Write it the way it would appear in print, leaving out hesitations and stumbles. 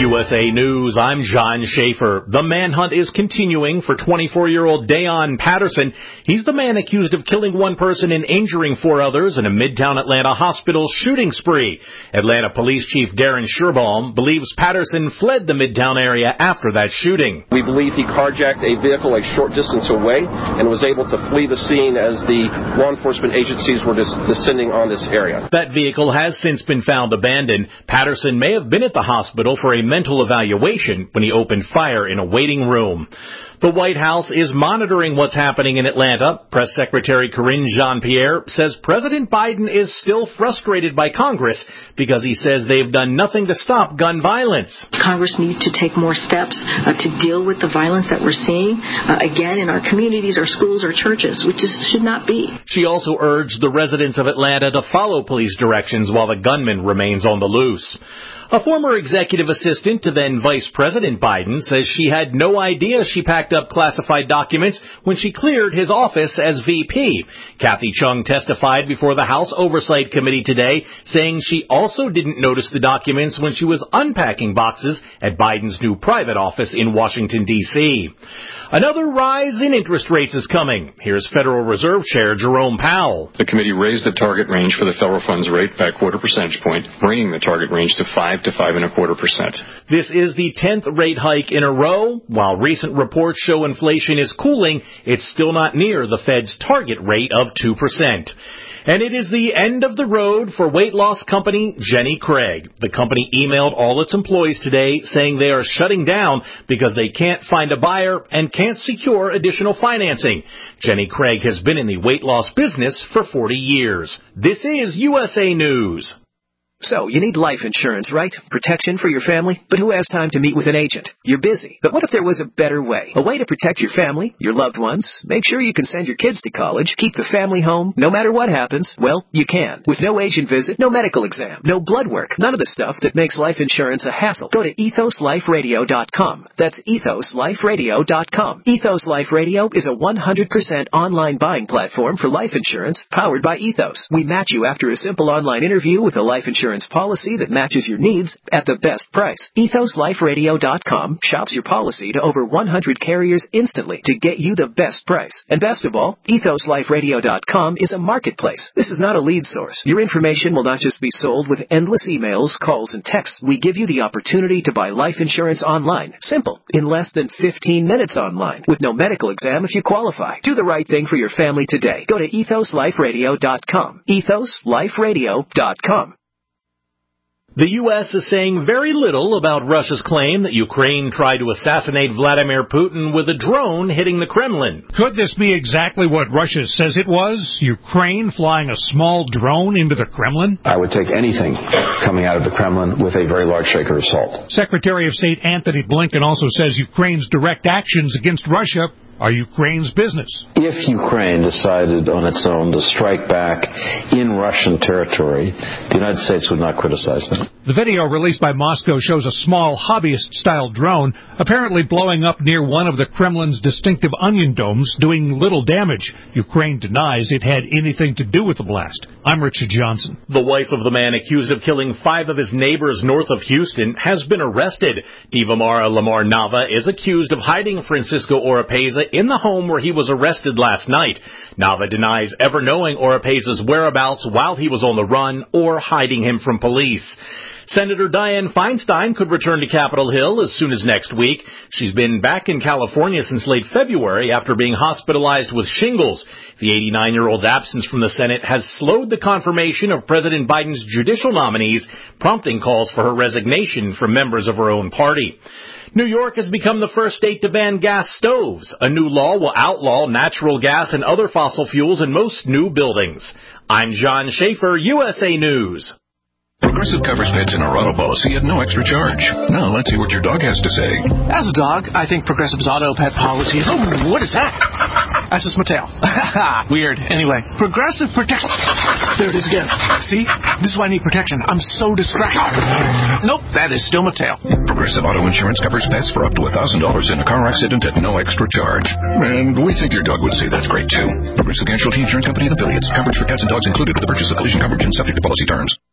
USA News, I'm John Schaefer. The manhunt is continuing for 24-year-old Dayon Patterson. He's the man accused of killing one person and injuring four others in a Midtown Atlanta hospital shooting spree. Atlanta Police Chief Darren Sherbaum believes Patterson fled the Midtown area after that shooting. We believe he carjacked a vehicle a short distance away and was able to flee the scene as the law enforcement agencies were descending on this area. That vehicle has since been found abandoned. Patterson may have been at the hospital for a mental evaluation when he opened fire in a waiting room. The White House is monitoring what's happening in Atlanta. Press Secretary Karine Jean-Pierre says President Biden is still frustrated by Congress because he says they've done nothing to stop gun violence. Congress needs to take more steps to deal with the violence that we're seeing, again, in our communities, our schools, our churches, which should not be. She also urged the residents of Atlanta to follow police directions while the gunman remains on the loose. A former executive assistant to then Vice President Biden says she had no idea she packed up classified documents when she cleared his office as VP. Kathy Chung testified before the House Oversight Committee today, saying she also didn't notice the documents when she was unpacking boxes at Biden's new private office in Washington, D.C. Another rise in interest rates is coming. Here's Federal Reserve Chair Jerome Powell. The committee raised the target range for the federal funds rate by a quarter percentage point, bringing the target range to 5 to 5.25%. This is the 10th rate hike in a row. While recent reports show inflation is cooling, it's still not near the Fed's target rate of 2%. And it is the end of the road for weight loss company Jenny Craig. The company emailed all its employees today saying they are shutting down because they can't find a buyer and can't secure additional financing. Jenny Craig has been in the weight loss business for 40 years. This is USA News. So, you need life insurance, right? Protection for your family? But who has time to meet with an agent? You're busy. But what if there was a better way? A way to protect your family, your loved ones, make sure you can send your kids to college, keep the family home, no matter what happens? Well, you can. With no agent visit, no medical exam, no blood work, none of the stuff that makes life insurance a hassle. Go to ethosliferadio.com. That's ethosliferadio.com. Ethos Life Radio is a 100% online buying platform for life insurance powered by Ethos. We match you after a simple online interview with a life insurance policy that matches your needs at the best price. EthosLifeRadio.com shops your policy to over 100 carriers instantly to get you the best price. And best of all, EthosLifeRadio.com is a marketplace. This is not a lead source. Your information will not just be sold with endless emails, calls, and texts. We give you the opportunity to buy life insurance online. Simple. In less than 15 minutes online. With no medical exam if you qualify. Do the right thing for your family today. Go to EthosLifeRadio.com. EthosLifeRadio.com. The U.S. is saying very little about Russia's claim that Ukraine tried to assassinate Vladimir Putin with a drone hitting the Kremlin. Could this be exactly what Russia says it was? Ukraine flying a small drone into the Kremlin? I would take anything coming out of the Kremlin with a very large shaker of salt. Secretary of State Antony Blinken also says Ukraine's direct actions against Russia are Ukraine's business. If Ukraine decided on its own to strike back in Russian territory, the United States would not criticize them. The video released by Moscow shows a small hobbyist-style drone apparently blowing up near one of the Kremlin's distinctive onion domes, doing little damage. Ukraine denies it had anything to do with the blast. I'm Richard Johnson. The wife of the man accused of killing 5 of his neighbors north of Houston has been arrested. Divamara Lamar Nava is accused of hiding Francisco Oropeza in the home where he was arrested last night. Nava denies ever knowing Oropeza's whereabouts while he was on the run or hiding him from police. Senator Dianne Feinstein could return to Capitol Hill as soon as next week. She's been back in California since late February after being hospitalized with shingles. The 89-year-old's absence from the Senate has slowed the confirmation of President Biden's judicial nominees, prompting calls for her resignation from members of her own party. New York has become the first state to ban gas stoves. A new law will outlaw natural gas and other fossil fuels in most new buildings. I'm John Schaefer, USA News. Progressive covers pets in our auto policy at no extra charge. Now, let's see what your dog has to say. As a dog, I think Progressive's auto pet policies... Oh, what is that? That's just Mattel. Weird. Anyway, Progressive protects... There it is again. See? This is why I need protection. I'm so distracted. Nope, that is still Mattel. Progressive Auto Insurance covers pets for up to $1,000 in a car accident at no extra charge. And we think your dog would say that's great, too. Progressive Casualty Insurance Company and affiliates. Coverage for cats and dogs included with the purchase of collision coverage and subject to policy terms.